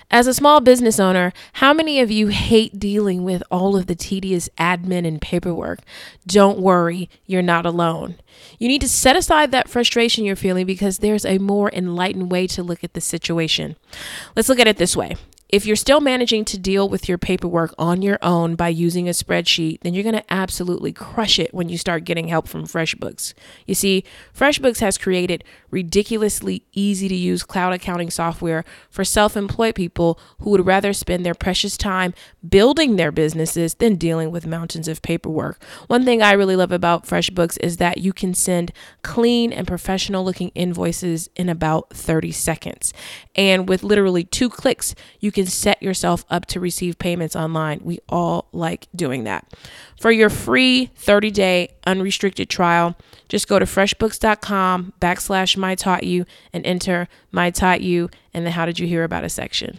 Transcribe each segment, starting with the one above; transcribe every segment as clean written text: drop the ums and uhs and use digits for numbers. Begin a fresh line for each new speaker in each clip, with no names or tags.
As a small business owner, how many of you hate dealing with all of the tedious admin and paperwork? Don't worry, you're not alone. You need to set aside that frustration you're feeling because there's a more enlightened way to look at the situation. Let's look at it this way. If you're still managing to deal with your paperwork on your own by using a spreadsheet, then you're going to absolutely crush it when you start getting help from FreshBooks. You see, FreshBooks has created ridiculously easy to use cloud accounting software for self-employed people who would rather spend their precious time building their businesses than dealing with mountains of paperwork. One thing I really love about FreshBooks is that you can send clean and professional looking invoices in about 30 seconds. And with literally 2 clicks, you can set yourself up to receive payments online. We all like doing that. For your free 30-day unrestricted trial, just go to freshbooks.com/mytaughtyou and enter My Taught You in the How Did You Hear About Us section.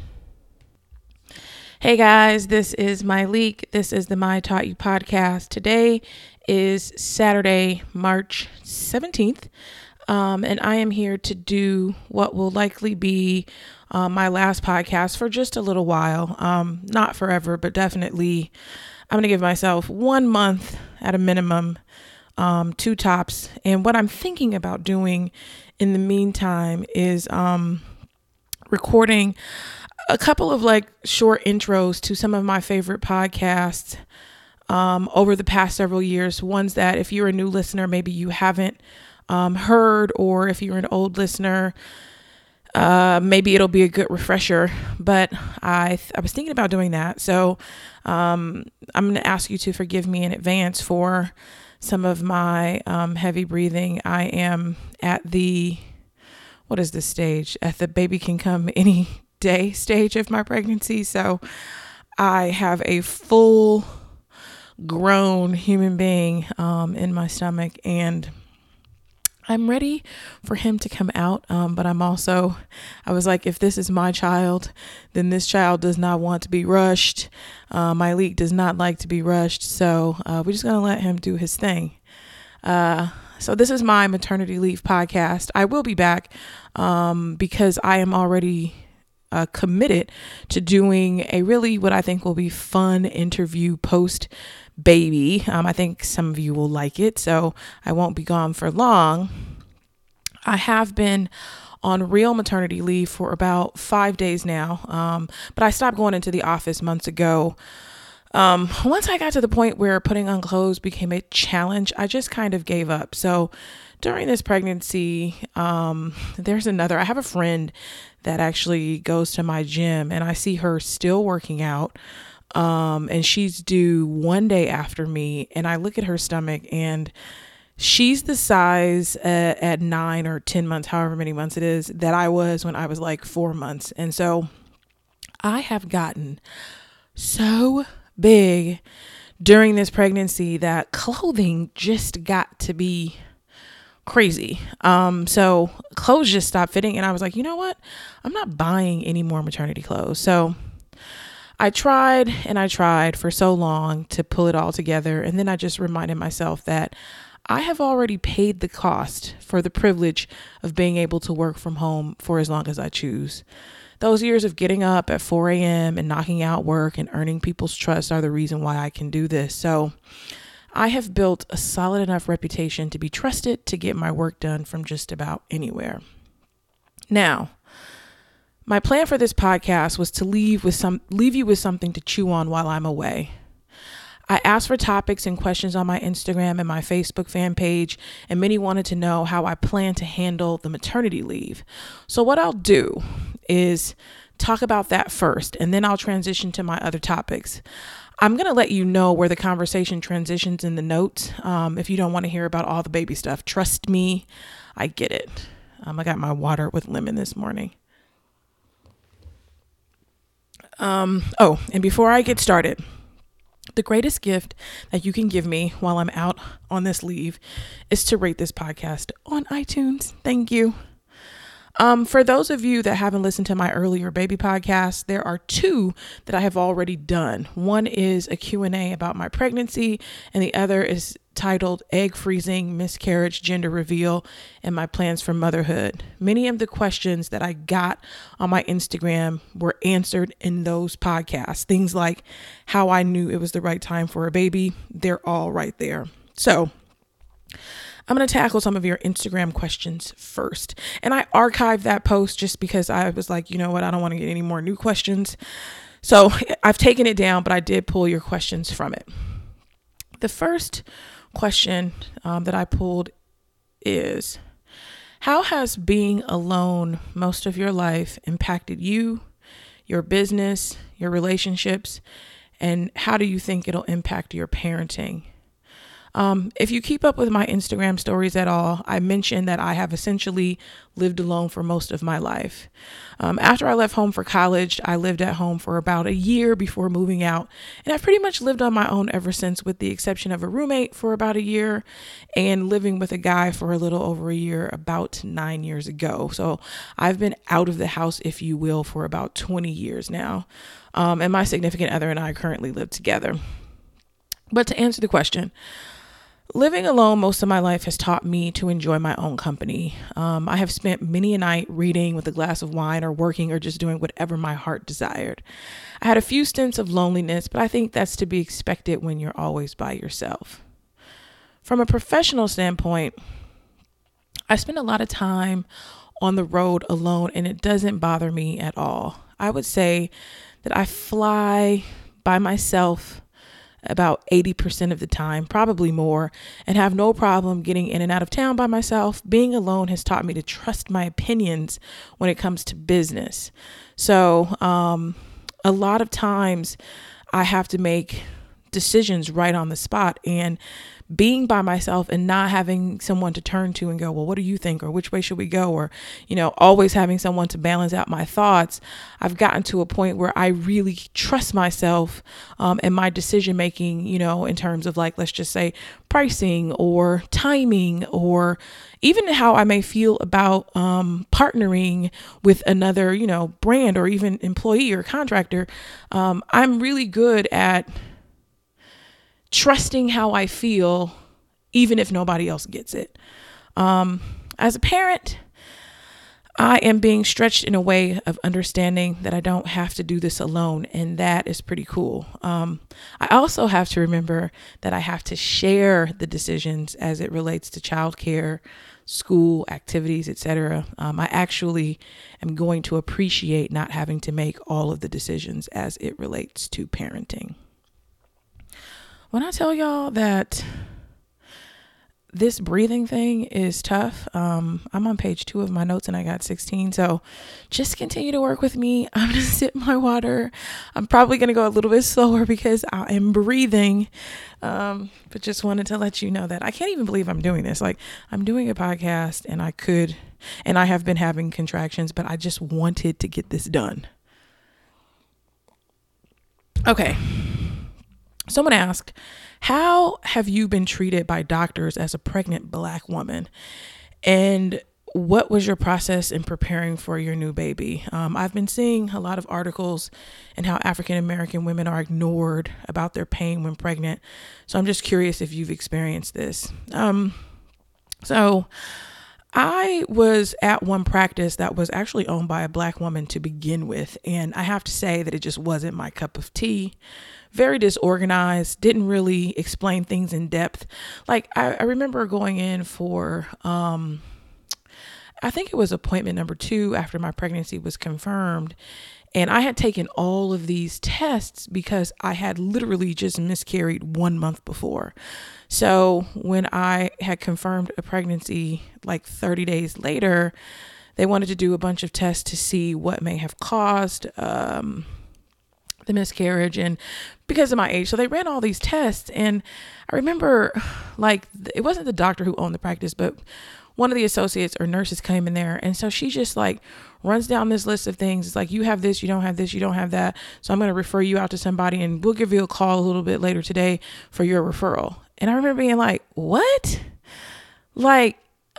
Hey guys, this is Myleik. This is the My Taught You podcast. Today is Saturday, March 17th. And I am here to do what will likely be my last podcast for just a little while. Not forever, but definitely I'm going to give myself 1 month at a minimum, 2 tops. And what I'm thinking about doing in the meantime is recording a couple of short intros to some of my favorite podcasts over the past several years. Ones that if you're a new listener, maybe you haven't heard, or if you're an old listener, maybe it'll be a good refresher. But I was thinking about doing that. So I'm going to ask you to forgive me in advance for some of my heavy breathing. I am at what is this stage? At the baby can come any day stage of my pregnancy. So I have a full grown human being in my stomach, and I'm ready for him to come out. But I was like, if this is my child, then this child does not want to be rushed. Myleik does not like to be rushed. So we're just going to let him do his thing. So this is my maternity leave podcast. I will be back because I am already committed to doing a really what I think will be fun interview post baby. I think some of you will like it, so I won't be gone for long. I have been on real maternity leave for about 5 days now, but I stopped going into the office months ago. Once I got to the point where putting on clothes became a challenge, I just kind of gave up. So during this pregnancy, I have a friend that actually goes to my gym, and I see her still working out. And she's due 1 day after me, and I look at her stomach, and she's the size at 9 or 10 months, however many months it is, that I was when I was 4 months. And so I have gotten so big during this pregnancy that clothing just got to be crazy. So clothes just stopped fitting, and I was like, you know what? I'm not buying any more maternity clothes. So I tried for so long to pull it all together. And then I just reminded myself that I have already paid the cost for the privilege of being able to work from home for as long as I choose. Those years of getting up at 4 a.m. and knocking out work and earning people's trust are the reason why I can do this. So I have built a solid enough reputation to be trusted to get my work done from just about anywhere. Now, my plan for this podcast was to leave you with something to chew on while I'm away. I asked for topics and questions on my Instagram and my Facebook fan page, and many wanted to know how I plan to handle the maternity leave. So what I'll do is talk about that first, and then I'll transition to my other topics. I'm going to let you know where the conversation transitions in the notes. If you don't want to hear about all the baby stuff, trust me, I get it. I got my water with lemon this morning. And before I get started, the greatest gift that you can give me while I'm out on this leave is to rate this podcast on iTunes. Thank you. For those of you that haven't listened to my earlier baby podcast, there are 2 that I have already done. One is a Q&A about my pregnancy, and the other is titled Egg Freezing, Miscarriage, Gender Reveal, and My Plans for Motherhood. Many of the questions that I got on my Instagram were answered in those podcasts. Things like how I knew it was the right time for a baby. They're all right there. So I'm going to tackle some of your Instagram questions first. And I archived that post just because I was like, you know what? I don't want to get any more new questions. So I've taken it down, but I did pull your questions from it. The first question that I pulled is, how has being alone most of your life impacted you, your business, your relationships, and how do you think it'll impact your parenting? If you keep up with my Instagram stories at all, I mentioned that I have essentially lived alone for most of my life. After I left home for college, I lived at home for about a year before moving out. And I've pretty much lived on my own ever since, with the exception of a roommate for about a year and living with a guy for a little over a year about 9 years ago. So I've been out of the house, if you will, for about 20 years now. And my significant other and I currently live together. But to answer the question, living alone most of my life has taught me to enjoy my own company. I have spent many a night reading with a glass of wine or working or just doing whatever my heart desired. I had a few stints of loneliness, but I think that's to be expected when you're always by yourself. From a professional standpoint, I spend a lot of time on the road alone, and it doesn't bother me at all. I would say that I fly by myself about 80% of the time, probably more, and have no problem getting in and out of town by myself. Being alone has taught me to trust my opinions when it comes to business. So a lot of times I have to make decisions right on the spot, and being by myself and not having someone to turn to and go, well, what do you think? Or which way should we go? Or, always having someone to balance out my thoughts. I've gotten to a point where I really trust myself and my decision making, in terms of, like, let's just say pricing or timing, or even how I may feel about partnering with another, brand or even employee or contractor. I'm really good at trusting how I feel, even if nobody else gets it. As a parent, I am being stretched in a way of understanding that I don't have to do this alone, and that is pretty cool. I also have to remember that I have to share the decisions as it relates to childcare, school, activities, etc. I actually am going to appreciate not having to make all of the decisions as it relates to parenting. When I tell y'all that this breathing thing is tough, I'm on page 2 of my notes and I got 16. So just continue to work with me. I'm going to sip my water. I'm probably going to go a little bit slower because I am breathing. But just wanted to let you know that I can't even believe I'm doing this. Like, I'm doing a podcast and I have been having contractions, but I just wanted to get this done. Okay. Someone asked, how have you been treated by doctors as a pregnant Black woman? And what was your process in preparing for your new baby? I've been seeing a lot of articles and how African American women are ignored about their pain when pregnant. So I'm just curious if you've experienced this. So I was at one practice that was actually owned by a Black woman to begin with. And I have to say that it just wasn't my cup of tea. Very disorganized, didn't really explain things in depth. Like, I remember going in for, I think it was appointment number 2 after my pregnancy was confirmed. And I had taken all of these tests because I had literally just miscarried 1 month before. So when I had confirmed a pregnancy like 30 days later, they wanted to do a bunch of tests to see what may have caused the miscarriage, and because of my age. So they ran all these tests, and I remember, like, it wasn't the doctor who owned the practice, but one of the associates or nurses came in there. And so she just, like, runs down this list of things. It's like, you have this, you don't have this, you don't have that. So I'm going to refer you out to somebody, and we'll give you a call a little bit later today for your referral. And I remember being like, what? Like,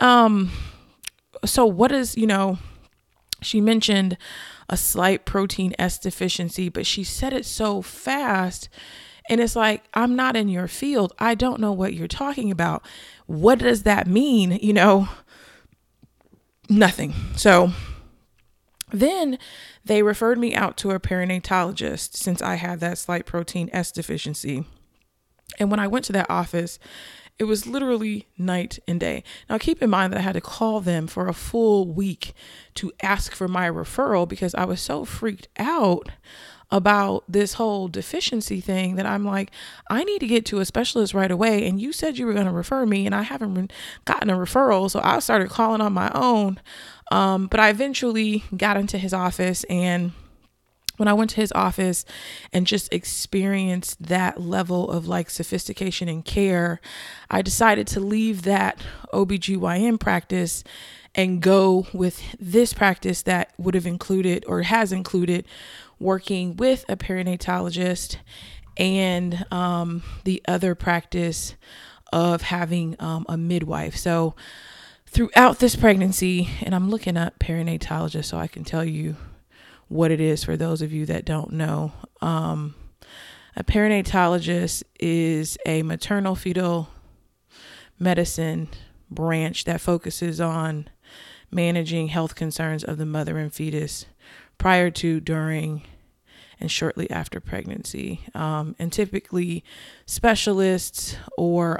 so what is, she mentioned a slight protein S deficiency, but she said it so fast. And it's like, I'm not in your field. I don't know what you're talking about. What does that mean? Nothing. So then they referred me out to a perinatologist since I had that slight protein S deficiency. And when I went to that office, it was literally night and day. Now, keep in mind that I had to call them for a full week to ask for my referral because I was so freaked out about this whole deficiency thing that I'm like, I need to get to a specialist right away. And you said you were going to refer me, and I haven't gotten a referral. So I started calling on my own. But I eventually got into his office, and when I went to his office and just experienced that level of like sophistication and care, I decided to leave that OBGYN practice and go with this practice that would have included or has included working with a perinatologist and the other practice of having a midwife. So throughout this pregnancy, and I'm looking up perinatologist so I can tell you what it is for those of you that don't know. A perinatologist is a maternal fetal medicine branch that focuses on managing health concerns of the mother and fetus prior to, during, and shortly after pregnancy. And typically specialists or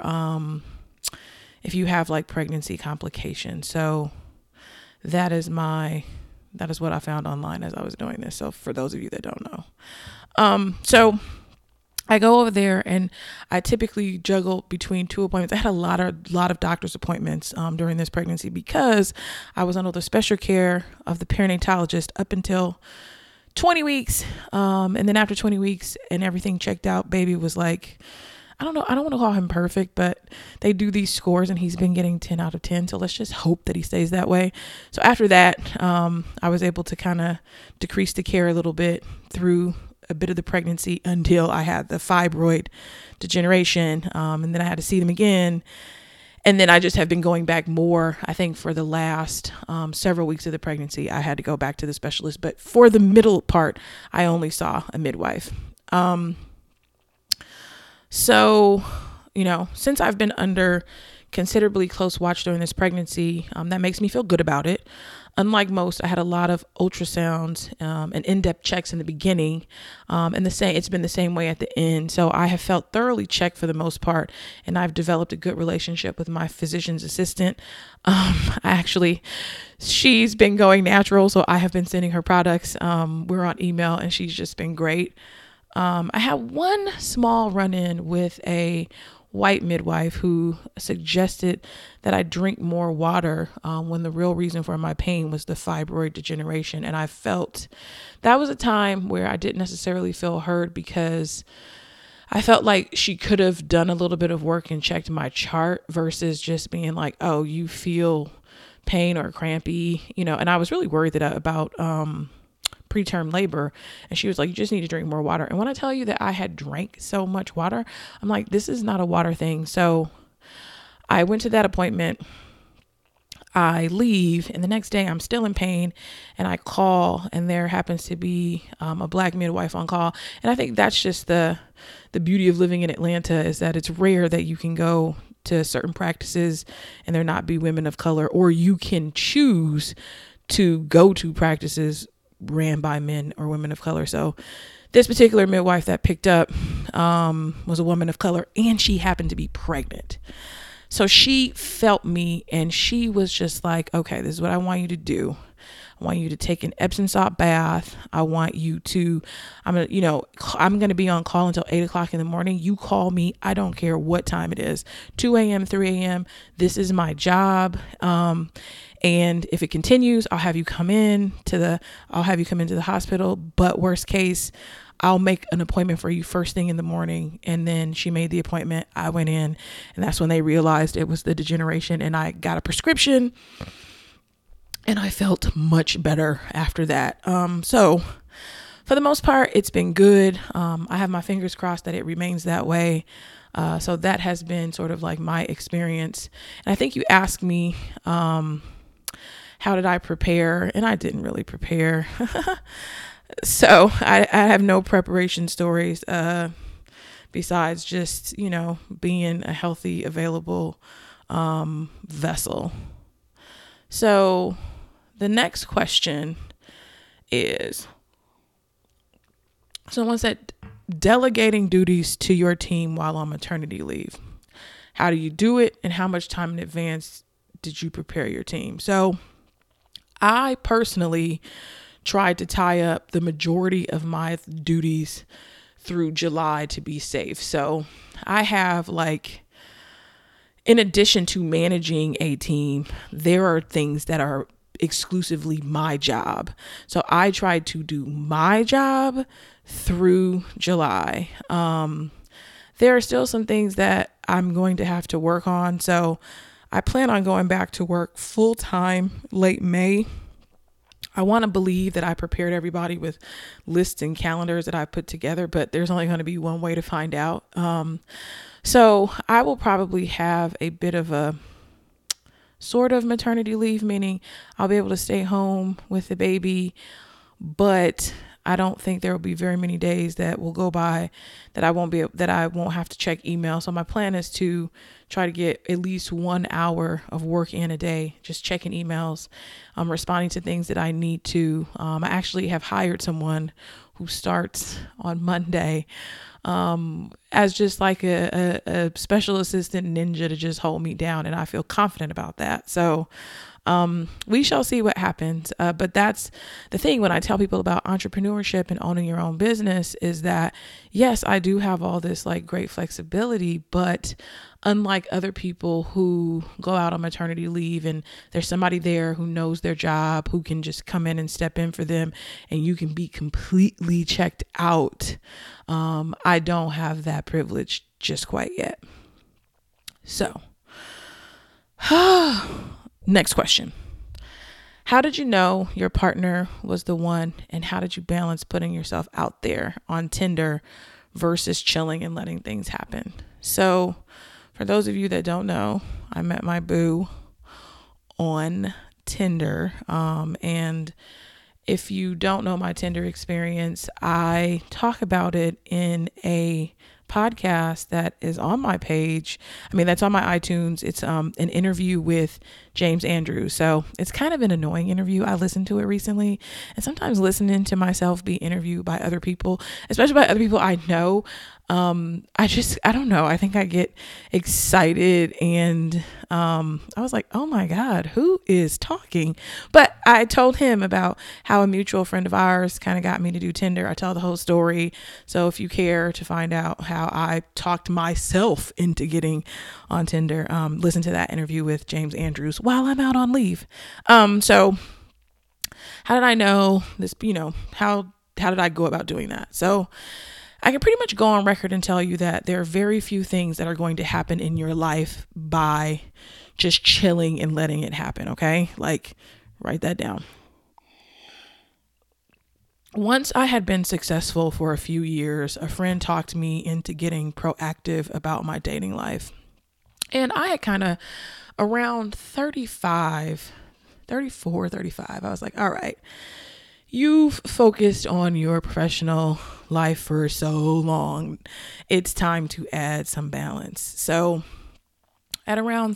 if you have like pregnancy complications. So that is what I found online as I was doing this. So for those of you that don't know, so I go over there and I typically juggle between two appointments. I had a lot of doctor's appointments during this pregnancy because I was under the special care of the perinatologist up until 20 weeks. And then after 20 weeks and everything checked out, baby was like, I don't know. I don't want to call him perfect, but they do these scores and he's been getting 10 out of 10. So let's just hope that he stays that way. So after that, I was able to kind of decrease the care a little bit through a bit of the pregnancy until I had the fibroid degeneration. And then I had to see them again. And then I just have been going back more. I think for the last several weeks of the pregnancy, I had to go back to the specialist. But for the middle part, I only saw a midwife. So, since I've been under considerably close watch during this pregnancy, that makes me feel good about it. Unlike most, I had a lot of ultrasounds and in-depth checks in the beginning, and it's been the same way at the end. So I have felt thoroughly checked for the most part, and I've developed a good relationship with my physician's assistant. She's been going natural, so I have been sending her products. We're on email, and she's just been great. I had one small run-in with a white midwife who suggested that I drink more water when the real reason for my pain was the fibroid degeneration. And I felt that was a time where I didn't necessarily feel heard because I felt like she could have done a little bit of work and checked my chart versus just being like, oh, you feel pain or crampy, and I was really worried about preterm labor. And she was like, you just need to drink more water. And when I tell you that I had drank so much water, I'm like, this is not a water thing. So I went to that appointment. I leave, and the next day I'm still in pain, and I call, and there happens to be a Black midwife on call. And I think that's just the beauty of living in Atlanta, is that it's rare that you can go to certain practices and there not be women of color, or you can choose to go to practices ran by men or women of color. So this particular midwife that picked up was a woman of color, and she happened to be pregnant. So she felt me, and she was just like, okay, this is what I want you to do. I want you to take an Epsom salt bath. I want you to, I'm going to be on call until 8:00 in the morning. You call me. I don't care what time it is, 2 a.m., 3 a.m. This is my job. And if it continues, I'll have you come into the hospital. But worst case, I'll make an appointment for you first thing in the morning. And then she made the appointment. I went in, and that's when they realized it was the degeneration, and I got a prescription, and I felt much better after that. So for the most part, it's been good. I have my fingers crossed that it remains that way. So that has been sort of like my experience. And I think you asked me, how did I prepare? And I didn't really prepare. So I have no preparation stories. besides just, being a healthy, available vessel. So the next question is, someone said, delegating duties to your team while on maternity leave. How do you do it, and how much time in advance did you prepare your team? So I personally tried to tie up the majority of my duties through July to be safe. So I have, in addition to managing a team, there are things that are exclusively my job. So I tried to do my job through July. There are still some things that I'm going to have to work on. So I plan on going back to work full time late May. I want to believe that I prepared everybody with lists and calendars that I put together, but there's only going to be one way to find out. So I will probably have a bit of a sort of maternity leave, meaning I'll be able to stay home with the baby, but I don't think there will be very many days that will go by that I won't have to check email. So my plan is to try to get at least 1 hour of work in a day, just checking emails, responding to things that I need to. I actually have hired someone who starts on Monday as just like a special assistant ninja to just hold me down. And I feel confident about that. So we shall see what happens. But that's the thing when I tell people about entrepreneurship and owning your own business is that, yes, I do have all this great flexibility, but unlike other people who go out on maternity leave and there's somebody there who knows their job, who can just come in and step in for them and you can be completely checked out. I don't have that privilege just quite yet. So, next question. How did you know your partner was the one, and how did you balance putting yourself out there on Tinder versus chilling and letting things happen? So for those of you that don't know, I met my boo on Tinder. And if you don't know my Tinder experience, I talk about it in a podcast that is on my page. That's on my iTunes. It's an interview with James Andrews. So it's kind of an annoying interview. I listened to it recently, and sometimes listening to myself be interviewed by other people, especially by other people I know, I don't know. I think I get excited and I was like, oh my God, who is talking? But I told him about how a mutual friend of ours kind of got me to do Tinder. I tell the whole story. So if you care to find out how I talked myself into getting on Tinder, listen to that interview with James Andrews while I'm out on leave. So how did I know this? How did I go about doing that? So I can pretty much go on record and tell you that there are very few things that are going to happen in your life by just chilling and letting it happen. Okay. Write that down. Once I had been successful for a few years, a friend talked me into getting proactive about my dating life. And I had kind of around 34, 35. I was like, all right, you've focused on your professional life for so long. It's time to add some balance. So at around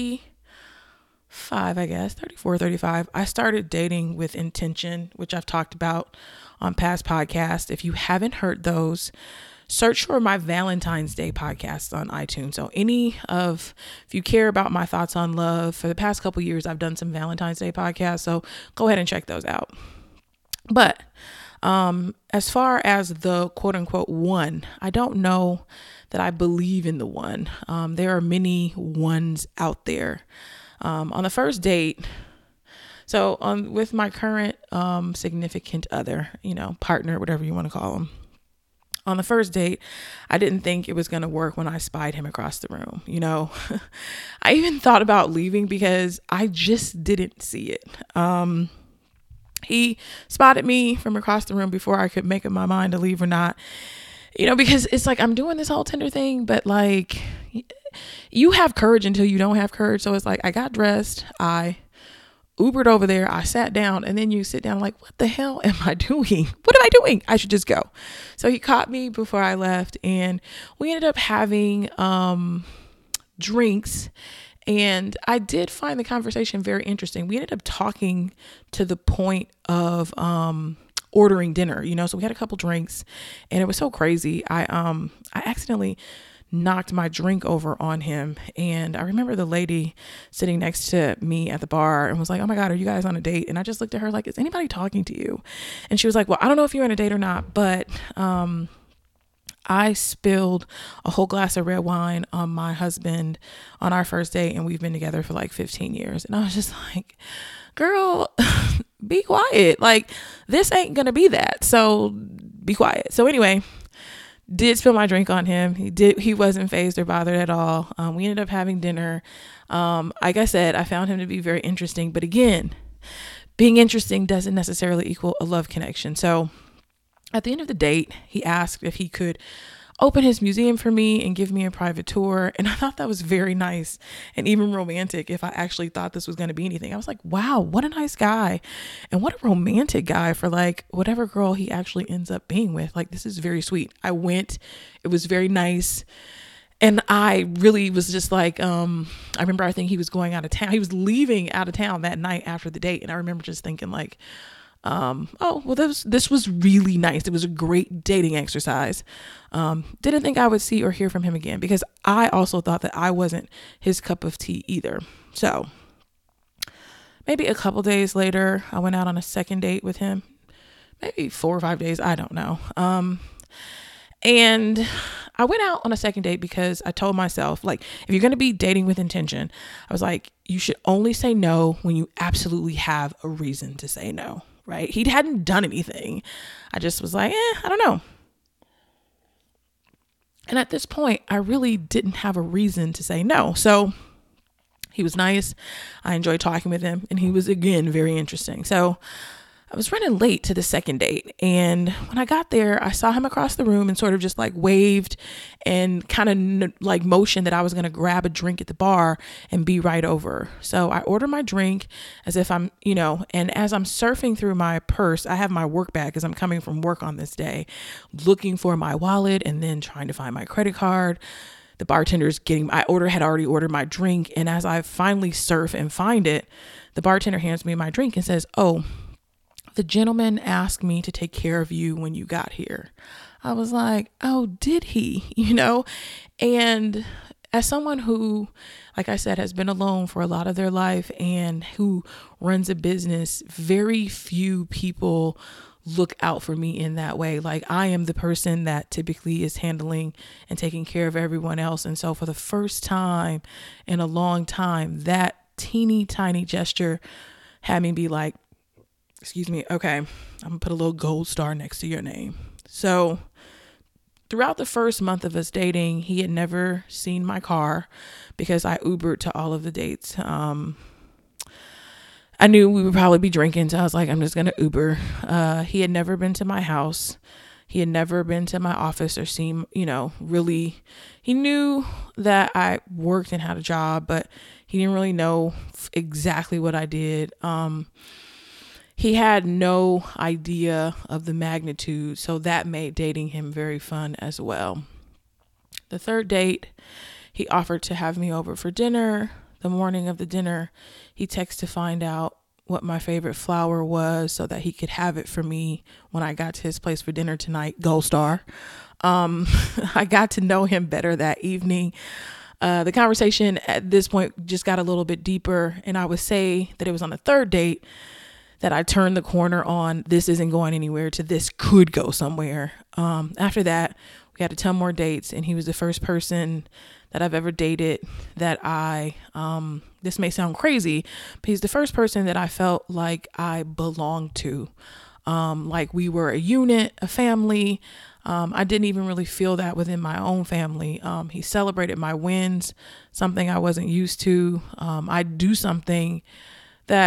35, 34, 35, I started dating with intention, which I've talked about on past podcasts. If you haven't heard those, search for my Valentine's Day podcast on iTunes. So if you care about my thoughts on love, for the past couple years, I've done some Valentine's Day podcasts. So go ahead and check those out. But as far as the quote unquote one, I don't know that I believe in the one. There are many ones out there. On the first date, with my current significant other, partner, whatever you want to call him. On the first date, I didn't think it was going to work when I spied him across the room. I even thought about leaving because I just didn't see it. He spotted me from across the room before I could make up my mind to leave or not, because it's like I'm doing this whole Tinder thing, but you have courage until you don't have courage. So it's like I got dressed. I Ubered over there. I sat down, and then you sit down like, what the hell am I doing? What am I doing? I should just go. So he caught me before I left, and we ended up having drinks. And I did find the conversation very interesting. We ended up talking to the point of ordering dinner, so we had a couple drinks, and it was so crazy. I accidentally knocked my drink over on him. And I remember the lady sitting next to me at the bar and was like, oh my God, are you guys on a date? And I just looked at her like, is anybody talking to you? And she was like, well, I don't know if you're on a date or not, but I spilled a whole glass of red wine on my husband on our first date, and we've been together for like 15 years. And I was just like, girl, be quiet. Like, this ain't going to be that. So be quiet. So anyway, did spill my drink on him. He wasn't fazed or bothered at all. We ended up having dinner. Like I said, I found him to be very interesting, but again, being interesting doesn't necessarily equal a love connection. So at the end of the date, he asked if he could open his museum for me and give me a private tour. And I thought that was very nice and even romantic if I actually thought this was going to be anything. I was like, wow, what a nice guy. And what a romantic guy for like whatever girl he actually ends up being with. Like, this is very sweet. I went, it was very nice. And I really was just like, I remember, I think he was going out of town. He was leaving out of town that night after the date. And I remember just thinking like, oh, well, this was really nice. It was a great dating exercise. Didn't think I would see or hear from him again, because I also thought that I wasn't his cup of tea either. So maybe a couple days later, I went out on a second date with him, maybe 4 or 5 days. I don't know. And I went out on a second date because I told myself, like, if you're going to be dating with intention, I was like, you should only say no when you absolutely have a reason to say no. Right? He hadn't done anything. I just was like, I don't know. And at this point, I really didn't have a reason to say no. So he was nice. I enjoyed talking with him, and he was, again, very interesting. So I was running late to the second date, and when I got there, I saw him across the room and sort of just like waved and kind of like motioned that I was going to grab a drink at the bar and be right over. So I ordered my drink as if I'm, and as I'm surfing through my purse, I have my work bag because I'm coming from work on this day, looking for my wallet and then trying to find my credit card. The bartender's had already ordered my drink. And as I finally surf and find it, the bartender hands me my drink and says, oh, the gentleman asked me to take care of you when you got here. I was like, oh, did he? And as someone who, like I said, has been alone for a lot of their life and who runs a business, very few people look out for me in that way. Like, I am the person that typically is handling and taking care of everyone else. And so for the first time in a long time, that teeny tiny gesture had me be like, excuse me, okay, I'm gonna put a little gold star next to your name. So throughout the first month of us dating, he had never seen my car because I Ubered to all of the dates. I knew we would probably be drinking, so I was like, I'm just gonna Uber. He had never been to my house. He had never been to my office or seen, really, he knew that I worked and had a job, but he didn't really know exactly what I did. He had no idea of the magnitude, so that made dating him very fun as well. The third date, he offered to have me over for dinner. The morning of the dinner, he texted to find out what my favorite flower was so that he could have it for me when I got to his place for dinner tonight. Gold star. I got to know him better that evening. The conversation at this point just got a little bit deeper, and I would say that it was on the third date that I turned the corner on this isn't going anywhere to this could go somewhere. After that, we had 10 more dates, and he was the first person that I've ever dated that this may sound crazy, but he's the first person that I felt like I belonged to. Like we were a unit, a family. I didn't even really feel that within my own family. He celebrated my wins, something I wasn't used to. I do something that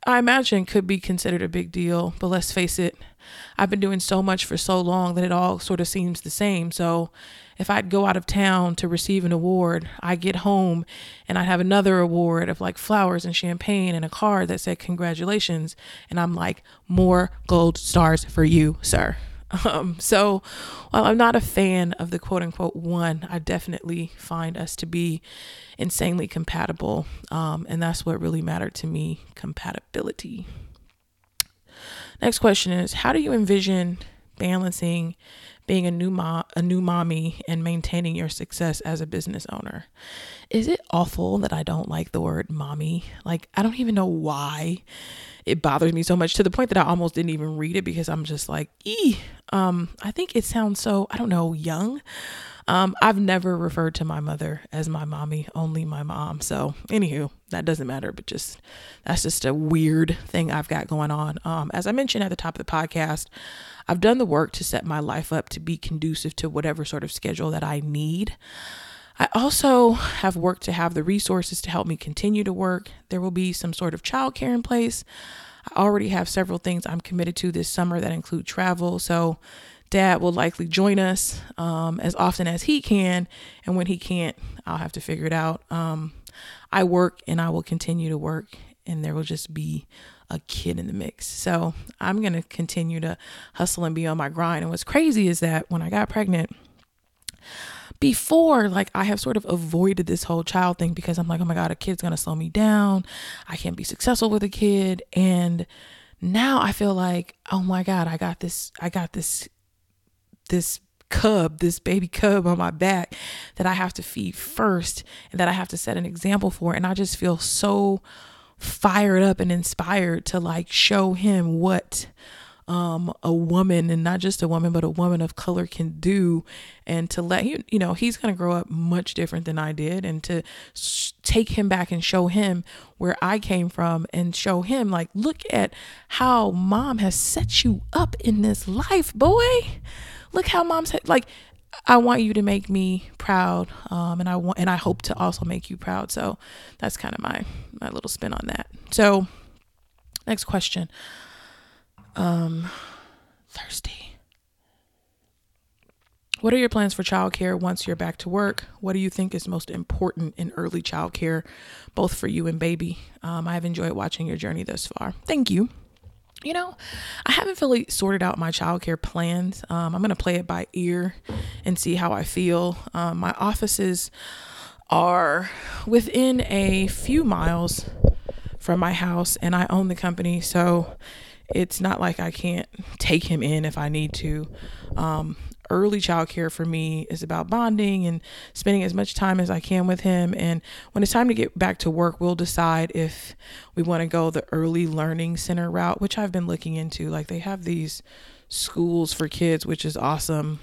I imagine could be considered a big deal, but let's face it, I've been doing so much for so long that it all sort of seems the same. So if I'd go out of town to receive an award, I get home and I have another award of like flowers and champagne and a card that said congratulations. And I'm like, more gold stars for you, sir. So while I'm not a fan of the quote unquote one, I definitely find us to be insanely compatible. And that's what really mattered to me, compatibility. Next question is, how do you envision balancing being a new mommy and maintaining your success as a business owner? Is it awful that I don't like the word mommy? Like, I don't even know why it bothers me so much, to the point that I almost didn't even read it because I'm just like, I think it sounds so, I don't know, young. I've never referred to my mother as my mommy, only my mom. So anywho, that doesn't matter, but that's just a weird thing I've got going on. As I mentioned at the top of the podcast, I've done the work to set my life up to be conducive to whatever sort of schedule that I need. I also have worked to have the resources to help me continue to work. There will be some sort of childcare in place. I already have several things I'm committed to this summer that include travel. So Dad will likely join us as often as he can. And when he can't, I'll have to figure it out. I work and I will continue to work, and there will just be a kid in the mix. So I'm going to continue to hustle and be on my grind. And what's crazy is that when I got pregnant, before, like, I have sort of avoided this whole child thing because I'm like, oh my God, a kid's going to slow me down. I can't be successful with a kid. And now I feel like, oh my God, I got this baby cub on my back that I have to feed first and that I have to set an example for. And I just feel so fired up and inspired to like show him what a woman, and not just a woman, but a woman of color can do, and to let him, he's going to grow up much different than I did, and to take him back and show him where I came from and show him like, look at how mom has set you up in this life, boy. Look how mom's like, I want you to make me proud. And I hope to also make you proud. So that's kind of my little spin on that. So next question. Thirsty. What are your plans for childcare once you're back to work? What do you think is most important in early childcare, both for you and baby? I've enjoyed watching your journey thus far. Thank you. I haven't fully sorted out my childcare plans. I'm going to play it by ear and see how I feel. My offices are within a few miles from my house, and I own the company. So it's not like I can't take him in if I need to. Early childcare for me is about bonding and spending as much time as I can with him. And when it's time to get back to work, we'll decide if we want to go the early learning center route, which I've been looking into. Like, they have these schools for kids, which is awesome.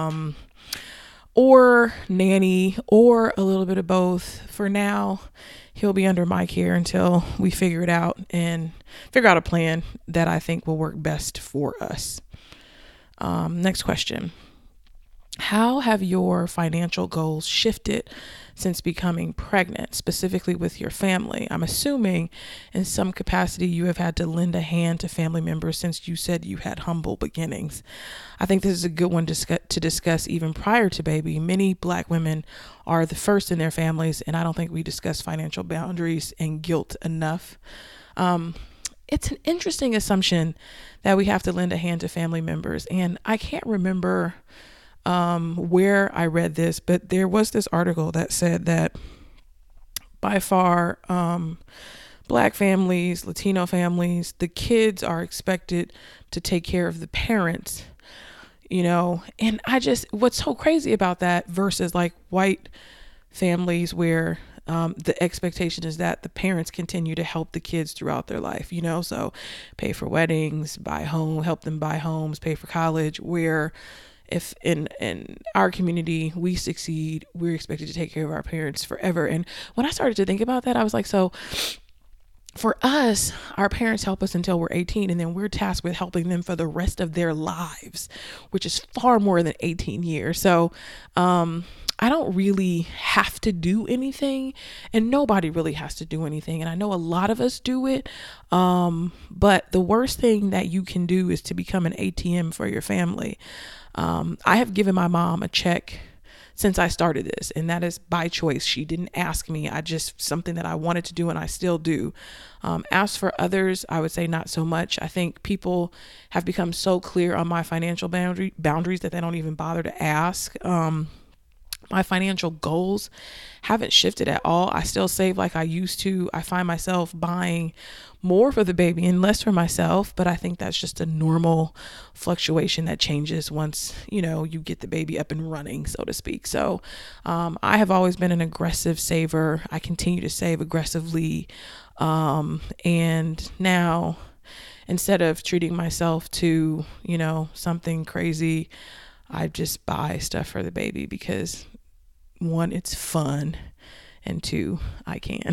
Or nanny, or a little bit of both. For now, he'll be under my care until we figure it out and figure out a plan that I think will work best for us. Next question. How have your financial goals shifted since becoming pregnant, specifically with your family? I'm assuming in some capacity you have had to lend a hand to family members since you said you had humble beginnings. I think this is a good one to discuss even prior to baby. Many Black women are the first in their families, and I don't think we discuss financial boundaries and guilt enough. It's an interesting assumption that we have to lend a hand to family members, and I can't remember where I read this, but there was this article that said that by far, Black families, Latino families, the kids are expected to take care of the parents, and what's so crazy about that versus like white families where the expectation is that the parents continue to help the kids throughout their life, so pay for weddings, help them buy homes, pay for college, where if in our community we succeed, we're expected to take care of our parents forever. And when I started to think about that, I was like, so For us, our parents help us until we're 18, and then we're tasked with helping them for the rest of their lives, which is far more than 18 years. So, I don't really have to do anything, and nobody really has to do anything. And I know a lot of us do it. But the worst thing that you can do is to become an ATM for your family. I have given my mom a check since I started this, and that is by choice. She didn't ask me. I just something that I wanted to do, and I still do. As for others, I would say not so much. I think people have become so clear on my financial boundaries that they don't even bother to ask. My financial goals haven't shifted at all. I still save like I used to. I find myself buying more for the baby and less for myself, but I think that's just a normal fluctuation that changes once, you get the baby up and running, so to speak. So, I have always been an aggressive saver. I continue to save aggressively. And now, instead of treating myself to, something crazy, I just buy stuff for the baby because one, it's fun, and two, I can.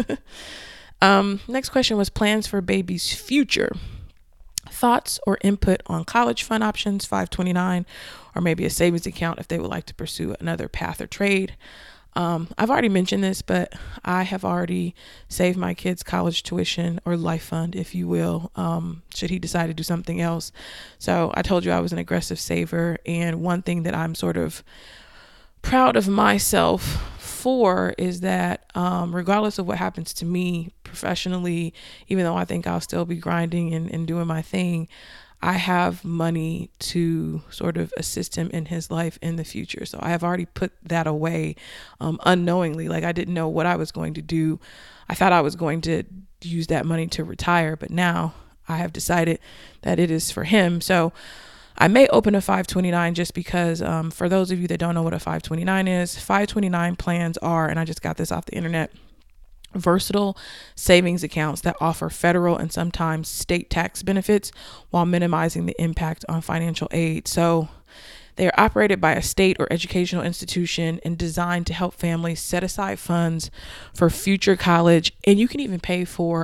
Next question was plans for baby's future. Thoughts or input on college fund options, 529, or maybe a savings account if they would like to pursue another path or trade. I've already mentioned this, but I have already saved my kid's college tuition or life fund, if you will, should he decide to do something else. So I told you I was an aggressive saver. And one thing that I'm sort of proud of myself for is that regardless of what happens to me professionally, even though I think I'll still be grinding and doing my thing, I have money to sort of assist him in his life in the future. So I have already put that away unknowingly. Like I didn't know what I was going to do. I thought I was going to use that money to retire, but now I have decided that it is for him. So I may open a 529 just because for those of you that don't know what a 529 is, 529 plans are, and I just got this off the internet, versatile savings accounts that offer federal and sometimes state tax benefits while minimizing the impact on financial aid. So they are operated by a state or educational institution and designed to help families set aside funds for future college. And you can even pay for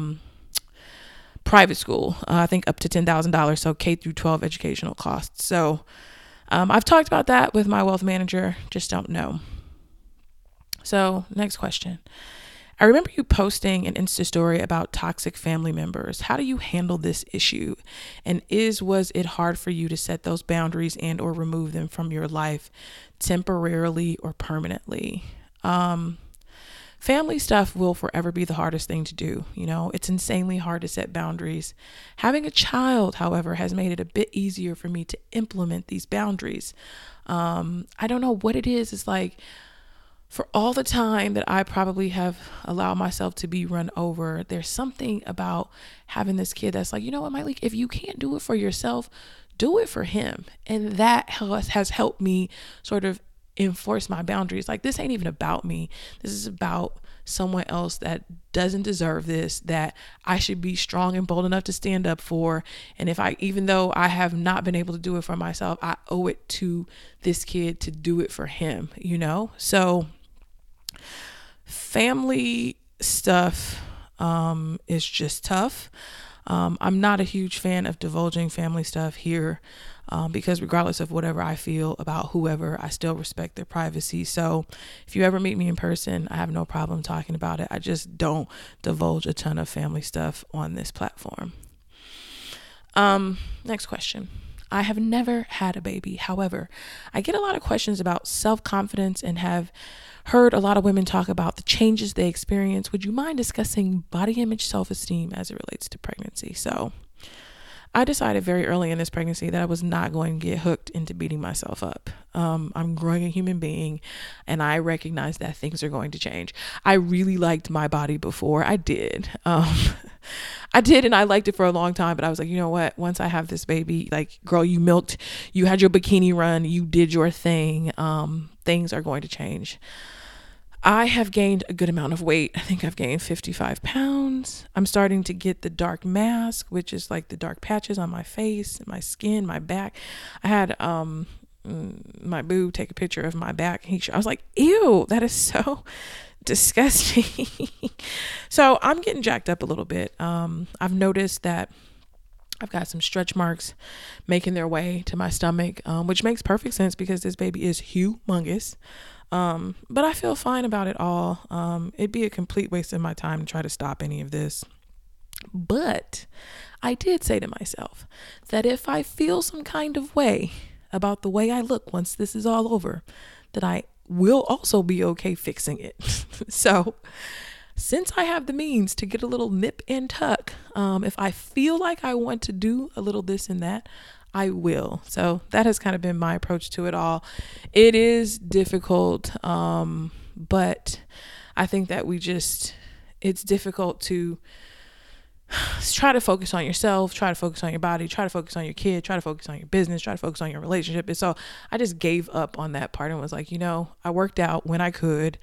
private school, I think up to $10,000. So K through 12 educational costs. So I've talked about that with my wealth manager, just don't know. So next question. I remember you posting an Insta story about toxic family members. How do you handle this issue? And was it hard for you to set those boundaries and or remove them from your life temporarily or permanently? Family stuff will forever be the hardest thing to do. It's insanely hard to set boundaries. Having a child, however, has made it a bit easier for me to implement these boundaries. I don't know what it is. It's like, for all the time that I probably have allowed myself to be run over, there's something about having this kid that's like, you know what, Mike, if you can't do it for yourself, do it for him. And that has helped me sort of enforce my boundaries. Like, this ain't even about me. This is about someone else that doesn't deserve this, that I should be strong and bold enough to stand up for. And even though I have not been able to do it for myself, I owe it to this kid to do it for him, So family stuff is just tough. I'm not a huge fan of divulging family stuff here because regardless of whatever I feel about whoever, I still respect their privacy. So if you ever meet me in person, I have no problem talking about it. I just don't divulge a ton of family stuff on this platform. Next question. I have never had a baby. However, I get a lot of questions about self-confidence and have heard a lot of women talk about the changes they experience. Would you mind discussing body image, self-esteem as it relates to pregnancy? So I decided very early in this pregnancy that I was not going to get hooked into beating myself up. I'm growing a human being, and I recognize that things are going to change. I really liked my body before. I did. I did, and I liked it for a long time, but I was like, you know what? Once I have this baby, like, girl, you had your bikini run, you did your thing. Things are going to change. I have gained a good amount of weight. I think I've gained 55 pounds. I'm starting to get the dark mask, which is like the dark patches on my face, my skin, my back. I had my boo take a picture of my back. I was like, ew, that is so disgusting. So I'm getting jacked up a little bit. I've noticed that I've got some stretch marks making their way to my stomach, which makes perfect sense because this baby is humongous. But I feel fine about it all. It'd be a complete waste of my time to try to stop any of this. But I did say to myself that if I feel some kind of way about the way I look once this is all over, that I will also be okay fixing it. So since I have the means to get a little nip and tuck, if I feel like I want to do a little this and that, I will. So that has kind of been my approach to it all. It is difficult, but I think that it's difficult to try to focus on yourself, try to focus on your body, try to focus on your kid, try to focus on your business, try to focus on your relationship. And so I just gave up on that part and was like, I worked out when I could.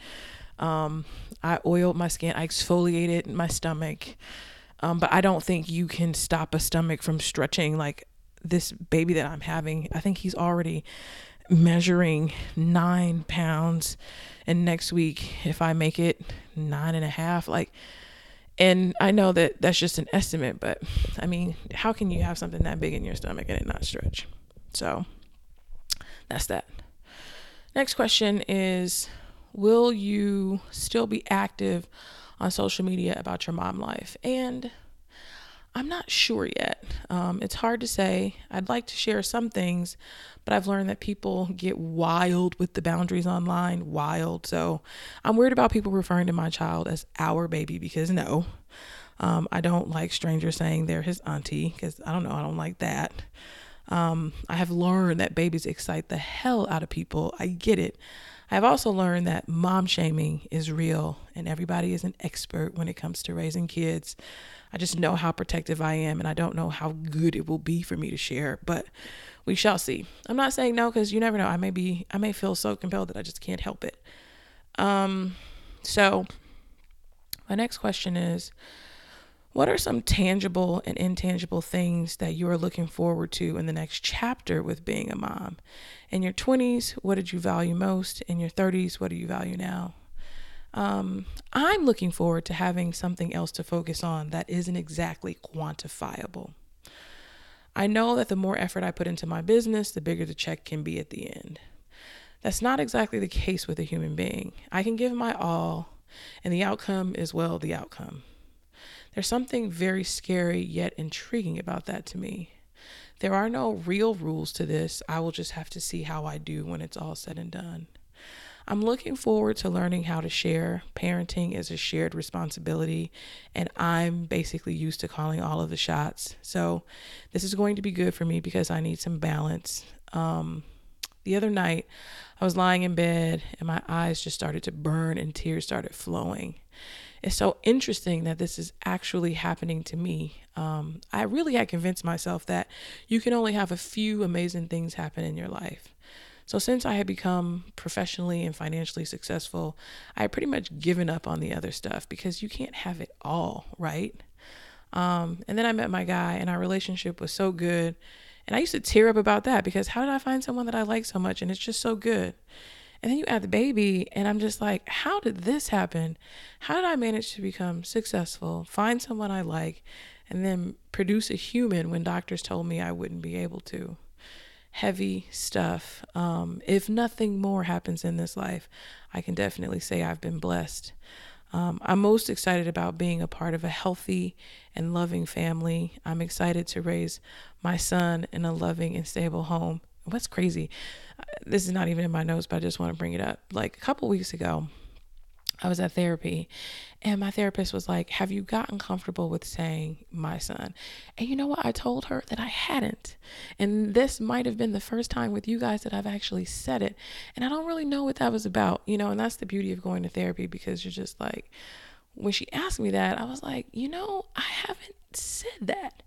I oiled my skin, I exfoliated my stomach. But I don't think you can stop a stomach from stretching. Like this baby that I'm having, I think he's already measuring 9 pounds. And next week, if I make it 9.5, and I know that that's just an estimate, but I mean, how can you have something that big in your stomach and it not stretch? So that's that. Next question is, will you still be active on social media about your mom life? And I'm not sure yet. It's hard to say. I'd like to share some things, but I've learned that people get wild with the boundaries online, wild. So I'm worried about people referring to my child as our baby because no, I don't like strangers saying they're his auntie because I don't like that. I have learned that babies excite the hell out of people. I get it. I've also learned that mom shaming is real and everybody is an expert when it comes to raising kids. I just know how protective I am and I don't know how good it will be for me to share, but we shall see. I'm not saying no because you never know. I may feel so compelled that I just can't help it. So my next question is, what are some tangible and intangible things that you are looking forward to in the next chapter with being a mom? In your 20s, what did you value most? In your 30s, what do you value now? I'm looking forward to having something else to focus on that isn't exactly quantifiable. I know that the more effort I put into my business, the bigger the check can be at the end. That's not exactly the case with a human being. I can give my all, and the outcome is, well, the outcome. There's something very scary yet intriguing about that to me. There are no real rules to this. I will just have to see how I do when it's all said and done. I'm looking forward to learning how to share. Parenting is a shared responsibility, and I'm basically used to calling all of the shots. So this is going to be good for me because I need some balance. The other night, I was lying in bed and my eyes just started to burn and tears started flowing. It's so interesting that this is actually happening to me. I really had convinced myself that you can only have a few amazing things happen in your life. So since I had become professionally and financially successful, I had pretty much given up on the other stuff because you can't have it all, right? And then I met my guy and our relationship was so good. And I used to tear up about that because how did I find someone that I like so much and it's just so good? And then you add the baby and I'm just like, how did this happen? How did I manage to become successful, find someone I like, and then produce a human when doctors told me I wouldn't be able to? Heavy stuff. If nothing more happens in this life, I can definitely say I've been blessed. I'm most excited about being a part of a healthy and loving family. I'm excited to raise my son in a loving and stable home. What's crazy, this is not even in my notes, but I just want to bring it up. Like a couple weeks ago, I was at therapy and my therapist was like, have you gotten comfortable with saying my son? And you know what? I told her that I hadn't. And this might have been the first time with you guys that I've actually said it. And I don't really know what that was about, and that's the beauty of going to therapy because you're just like, when she asked me that, I was like, I haven't said that.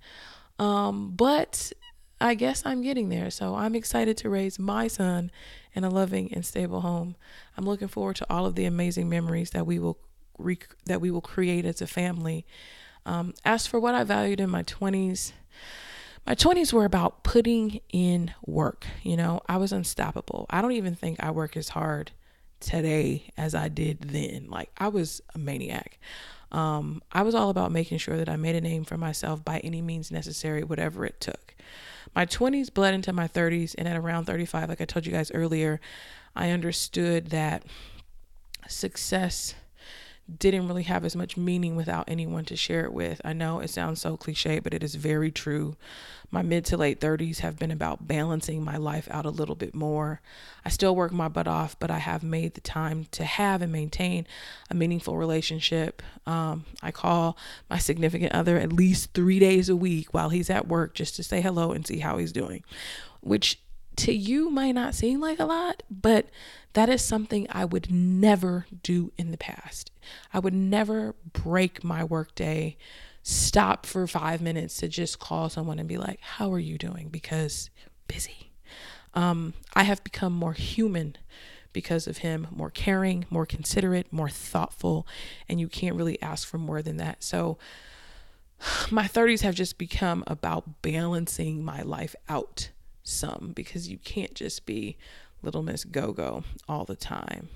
But I guess I'm getting there. So I'm excited to raise my son in a loving and stable home. I'm looking forward to all of the amazing memories that we will create as a family. As for what I valued in my 20s, My 20s were about putting in work. I was unstoppable. I don't even think I work as hard today as I did then. Like, I was a maniac. I was all about making sure that I made a name for myself by any means necessary, whatever it took. My 20s bled into my 30s, and at around 35, like I told you guys earlier, I understood that success didn't really have as much meaning without anyone to share it with. I know it sounds so cliche, but it is very true. My mid to late 30s have been about balancing my life out a little bit more. I still work my butt off, but I have made the time to have and maintain a meaningful relationship. I call my significant other at least 3 days a week while he's at work just to say hello and see how he's doing, which to you might not seem like a lot, but that is something I would never do in the past. I would never break my workday, stop for 5 minutes to just call someone and be like, how are you doing? Because busy. I have become more human because of him, more caring, more considerate, more thoughtful, and you can't really ask for more than that. So my 30s have just become about balancing my life out some, because you can't just be Little Miss Go-Go all the time.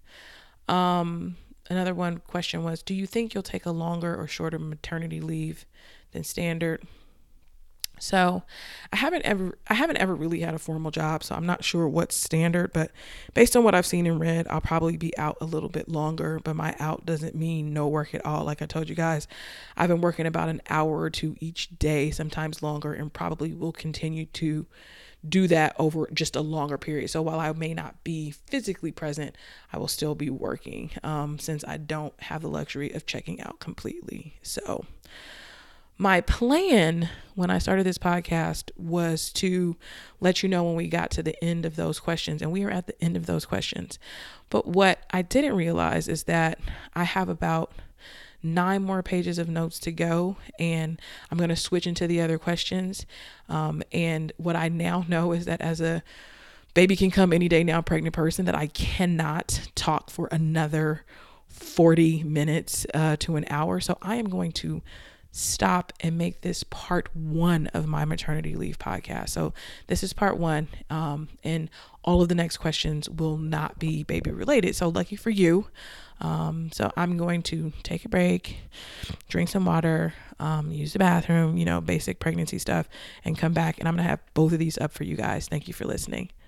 Another one question was, do you think you'll take a longer or shorter maternity leave than standard? So I haven't ever really had a formal job, so I'm not sure what's standard, but based on what I've seen and read, I'll probably be out a little bit longer, but my out doesn't mean no work at all. Like I told you guys, I've been working about an hour or two each day, sometimes longer, and probably will continue to do that over just a longer period. So while I may not be physically present, I will still be working, since I don't have the luxury of checking out completely. So my plan when I started this podcast was to let you know when we got to the end of those questions, and we are at the end of those questions. But what I didn't realize is that I have about 9 more pages of notes to go, and I'm going to switch into the other questions. And what I now know is that as a baby can come any day now pregnant person, that I cannot talk for another 40 minutes to an hour. So I am going to stop and make this part 1 of my maternity leave podcast. So this is part 1, and all of the next questions will not be baby related. So lucky for you. So I'm going to take a break, drink some water, use the bathroom, basic pregnancy stuff, and come back. And I'm going to have both of these up for you guys. Thank you for listening.